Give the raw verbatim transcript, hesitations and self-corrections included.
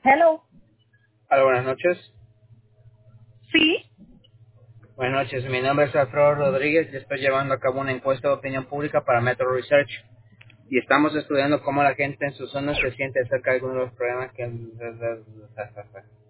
Hello. Hola, buenas noches. Sí. Buenas noches, mi nombre es Alfredo Rodríguez y estoy llevando a cabo una encuesta de opinión pública para Metro Research y estamos estudiando cómo la gente en su zona se siente acerca de algunos de los problemas que...